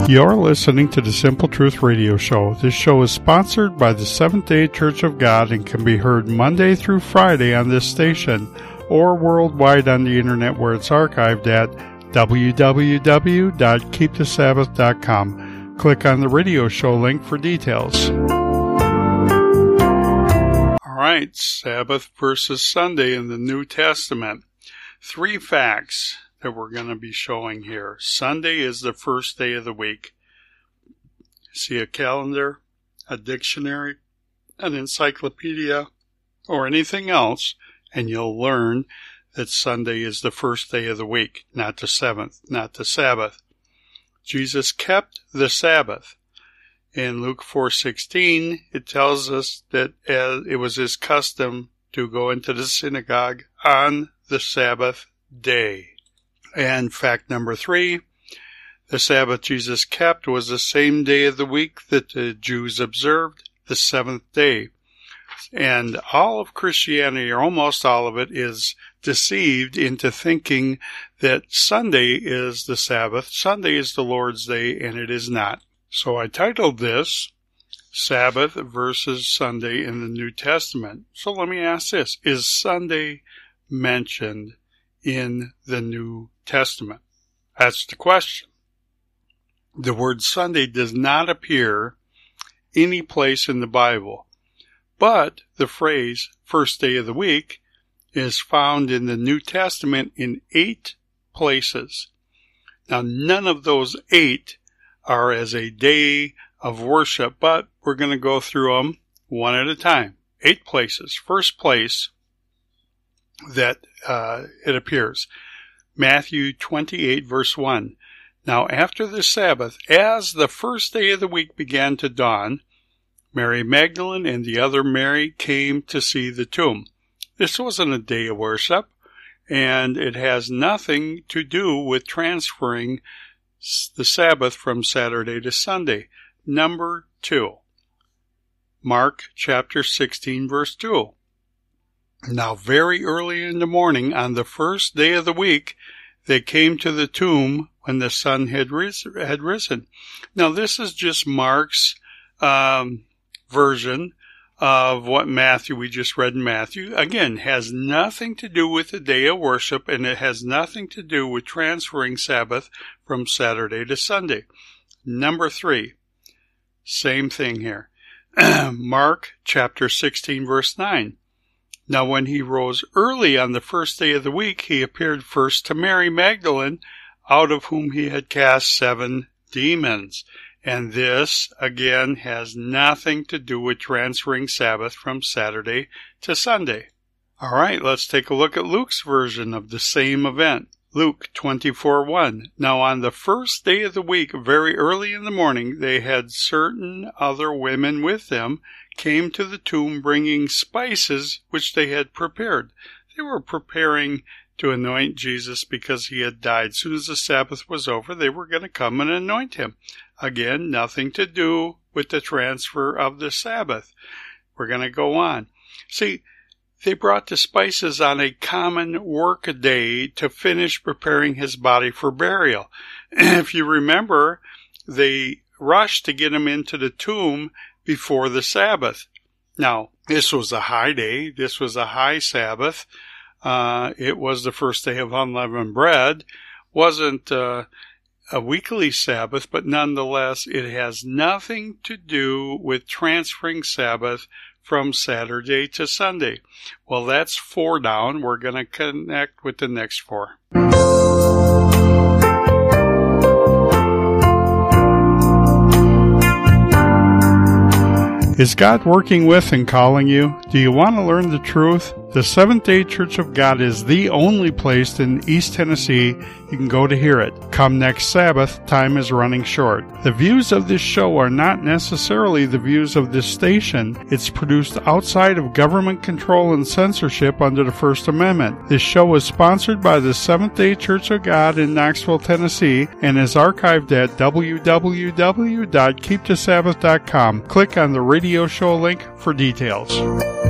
You're listening to the Simple Truth Radio Show. This show is sponsored by the Seventh-day Church of God and can be heard Monday through Friday on this station or worldwide on the internet where it's archived at www.keepthesabbath.com. Click on the radio show link for details. All right, Sabbath versus Sunday in the New Testament. 3 facts that we're going to be showing here. Sunday is the first day of the week. See a calendar, a dictionary, an encyclopedia, or anything else, and you'll learn that Sunday is the first day of the week, not the seventh, not the Sabbath. Jesus kept the Sabbath. In Luke 4:16, it tells us that it was his custom to go into the synagogue on the Sabbath day. And fact number 3, the Sabbath Jesus kept was the same day of the week that the Jews observed, the 7th day. And all of Christianity, or almost all of it, is deceived into thinking that Sunday is the Sabbath, Sunday is the Lord's Day, and it is not. So I titled this, Sabbath versus Sunday in the New Testament. So let me ask this, is Sunday mentioned in the New Testament? That's the question. The word Sunday does not appear any place in the Bible, but the phrase first day of the week is found in the New Testament in 8 places. Now, none of those 8 are as a day of worship, but we're going to go through them one at a time. 8 places. First place that it appears. Matthew 28, verse 1. Now after the Sabbath, as the first day of the week began to dawn, Mary Magdalene and the other Mary came to see the tomb. This wasn't a day of worship, and it has nothing to do with transferring the Sabbath from Saturday to Sunday. Number 2. Mark chapter 16, verse 2. Now very early in the morning, on the first day of the week, they came to the tomb when the sun had risen. Now this is just Mark's version of what we just read in Matthew. Again, has nothing to do with the day of worship, and it has nothing to do with transferring Sabbath from Saturday to Sunday. Number 3, same thing here. Mark chapter 16, verse 9. Now when he rose early on the first day of the week, he appeared first to Mary Magdalene, out of whom he had cast 7 demons. And this, again, has nothing to do with transferring Sabbath from Saturday to Sunday. All right, let's take a look at Luke's version of the same event. Luke 24:1. Now on the first day of the week, very early in the morning, they had certain other women with them, came to the tomb bringing spices which they had prepared. They were preparing to anoint Jesus because he had died. As soon as the Sabbath was over, they were going to come and anoint him. Again, nothing to do with the transfer of the Sabbath. We're going to go on. See, they brought the spices on a common work day to finish preparing his body for burial. If you remember, they rushed to get him into the tomb before the Sabbath. Now, this was a high day. This was a high Sabbath. It was the first day of unleavened bread. Wasn't a weekly Sabbath, but nonetheless, it has nothing to do with transferring Sabbath from Saturday to Sunday. Well, that's 4 down. We're going to connect with the next 4. Is God working with and calling you? Do you want to learn the truth? The Seventh-day Church of God is the only place in East Tennessee you can go to hear it. Come next Sabbath, time is running short. The views of this show are not necessarily the views of this station. It's produced outside of government control and censorship under the First Amendment. This show is sponsored by the Seventh-day Church of God in Knoxville, Tennessee, and is archived at www.keepthesabbath.com. Click on the radio show link for details.